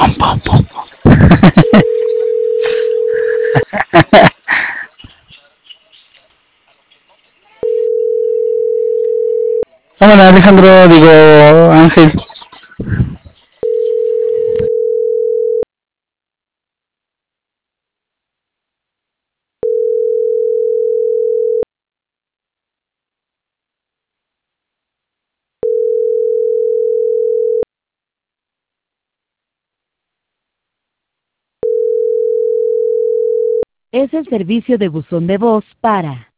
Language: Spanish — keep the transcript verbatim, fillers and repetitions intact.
Pom, pom, pom, pom. Hola Alejandro, digo Ángel. Es el servicio de buzón de voz para